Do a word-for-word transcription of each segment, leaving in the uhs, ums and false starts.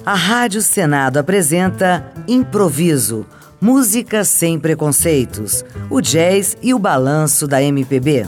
A Rádio Senado apresenta Improviso, música sem preconceitos, o jazz e o balanço da M P B.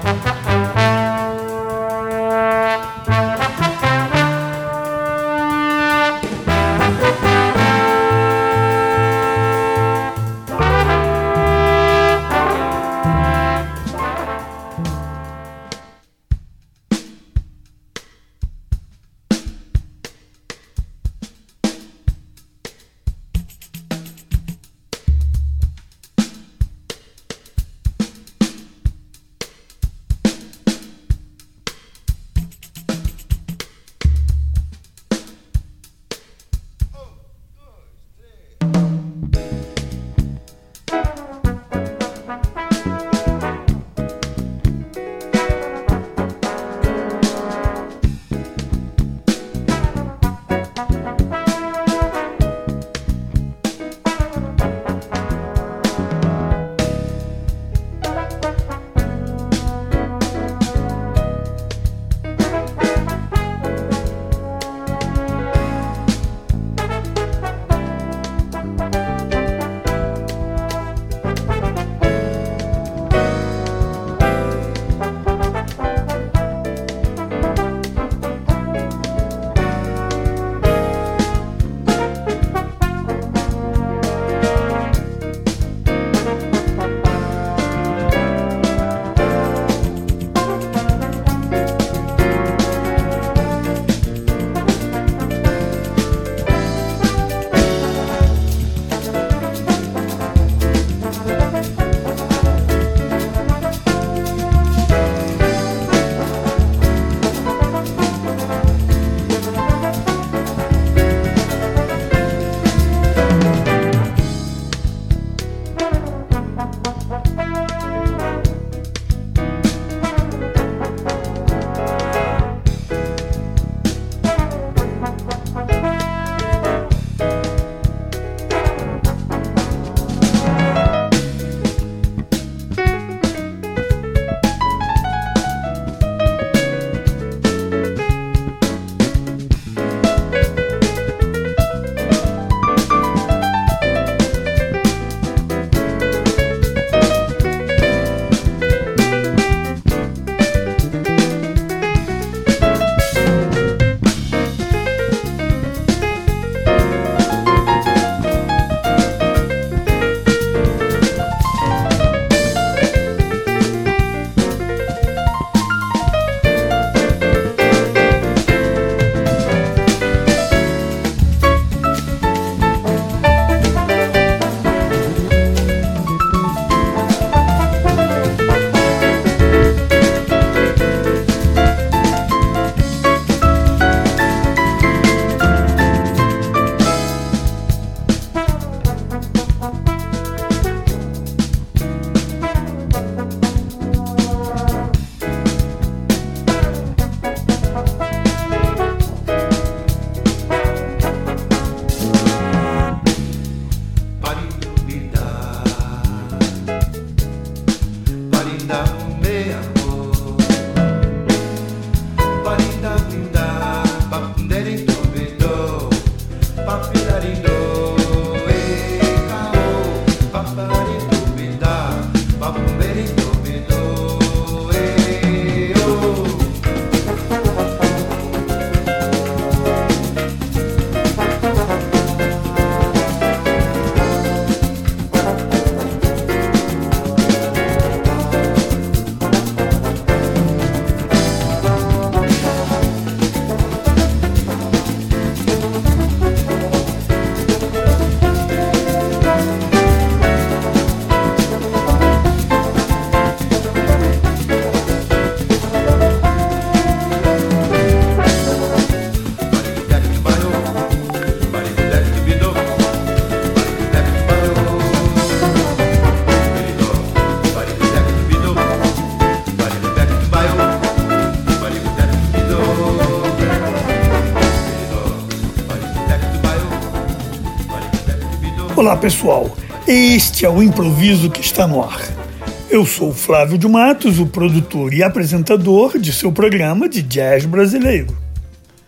Olá pessoal, este é o Improviso que está no ar. Eu sou Flávio de Matos, o produtor e apresentador de seu programa de jazz brasileiro.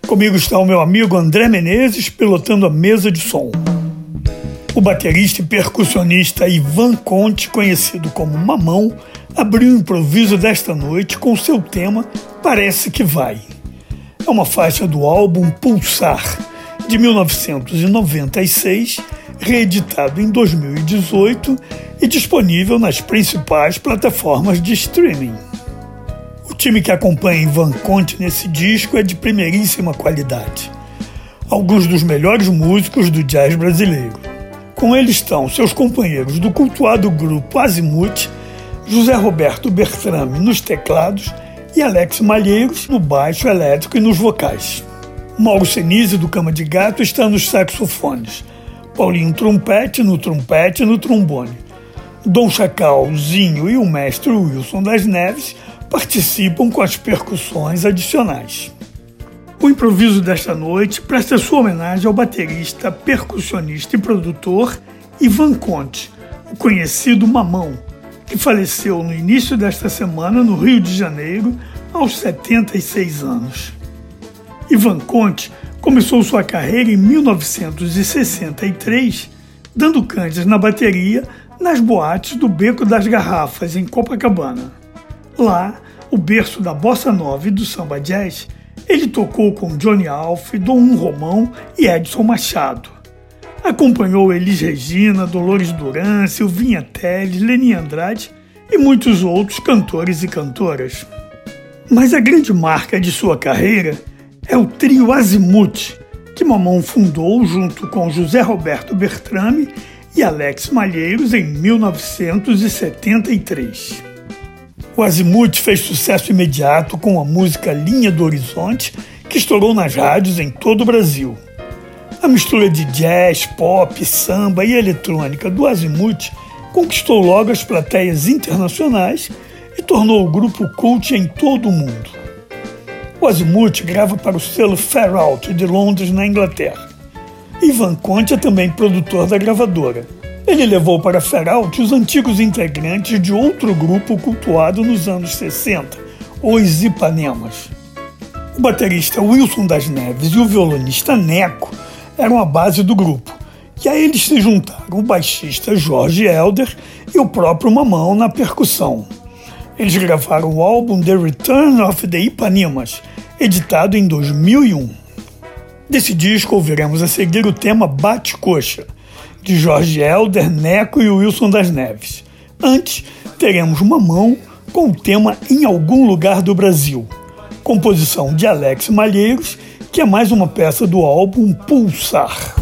Comigo está o meu amigo André Menezes, pilotando a mesa de som. O baterista e percussionista Ivan Conte, conhecido como Mamão, abriu o improviso desta noite com seu tema Parece que Vai. É uma faixa do álbum Pulsar, de mil novecentos e noventa e seis, reeditado em dois mil e dezoito e disponível nas principais plataformas de streaming. O time que acompanha Ivan Conte nesse disco é de primeiríssima qualidade. Alguns dos melhores músicos do jazz brasileiro. Com ele estão seus companheiros do cultuado grupo Azimuth, José Roberto Bertrame nos teclados e Alex Malheiros no baixo elétrico e nos vocais. Mauro Senise, do Cama de Gato, está nos saxofones. Paulinho Trompete no trompete e no trombone. Dom Chacal, Zinho e o mestre Wilson das Neves participam com as percussões adicionais. O improviso desta noite presta sua homenagem ao baterista, percussionista e produtor Ivan Conte, o conhecido Mamão, que faleceu no início desta semana no Rio de Janeiro, aos setenta e seis anos. Ivan Conte começou sua carreira em mil novecentos e sessenta e três, dando canjas na bateria nas boates do Beco das Garrafas, em Copacabana. Lá, o berço da bossa nova e do samba jazz, ele tocou com Johnny Alf, Dom Romão e Edson Machado. Acompanhou Elis Regina, Dolores Duran, Silvinha Telles, Leni Andrade e muitos outros cantores e cantoras. Mas a grande marca de sua carreira é o trio Azimuth, que Mamão fundou junto com José Roberto Bertrame e Alex Malheiros em mil novecentos e setenta e três. O Azimuth fez sucesso imediato com a música Linha do Horizonte, que estourou nas rádios em todo o Brasil. A mistura de jazz, pop, samba e eletrônica do Azimuth conquistou logo as plateias internacionais e tornou o grupo cult em todo o mundo. O Azimuth grava para o selo Far Out de Londres, na Inglaterra. Ivan Conte é também produtor da gravadora. Ele levou para Far Out os antigos integrantes de outro grupo cultuado nos anos sessenta, os Ipanemas. O baterista Wilson das Neves e o violonista Neco eram a base do grupo, e a eles se juntaram o baixista Jorge Helder e o próprio Mamão na percussão. Eles gravaram o álbum The Return of the Ipanemas, editado em dois mil e um. Desse disco ouviremos a seguir o tema Bate Coxa, de Jorge Helder, Neco e Wilson das Neves. Antes, teremos Mamão com o tema Em Algum Lugar do Brasil, composição de Alex Malheiros, que é mais uma peça do álbum Pulsar.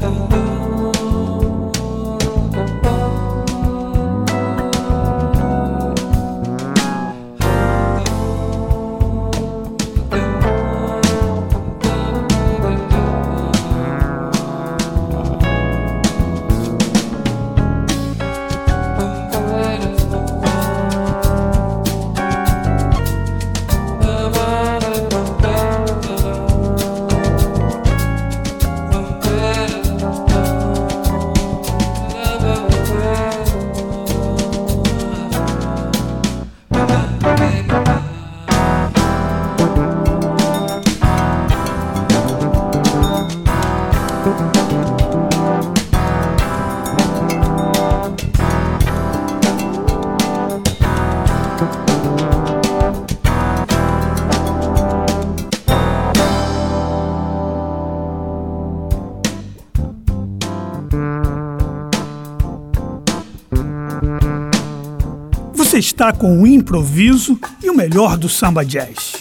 Você está com o improviso e o melhor do samba jazz.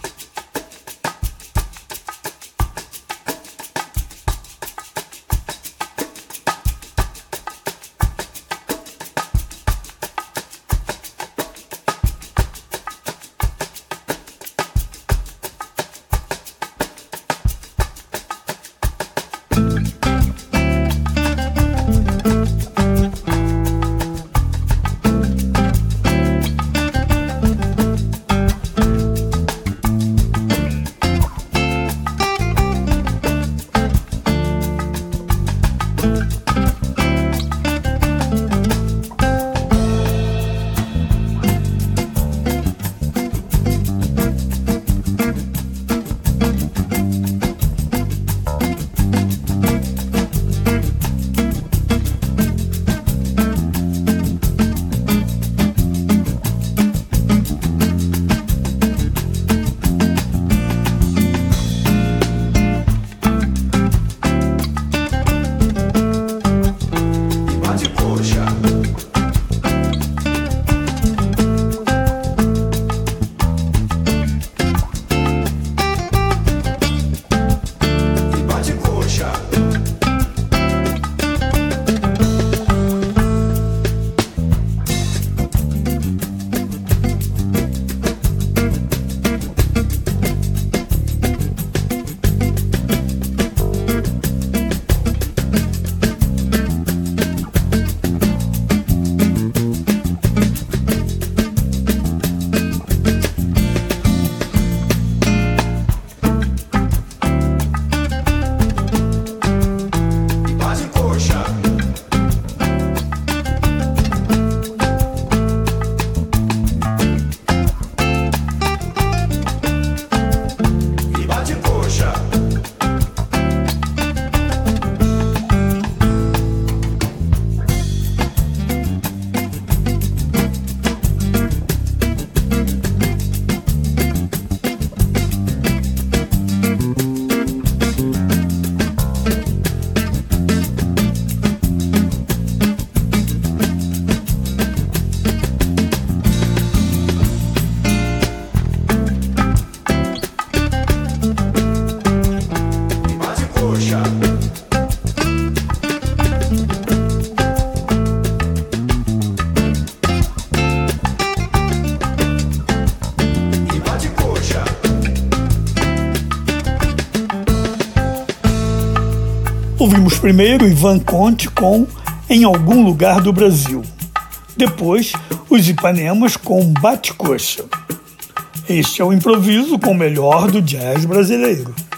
Ouvimos primeiro Ivan Conte com Em Algum Lugar do Brasil. Depois, os Ipanemas com Bate Coxa. Este é o improviso com o melhor do jazz brasileiro.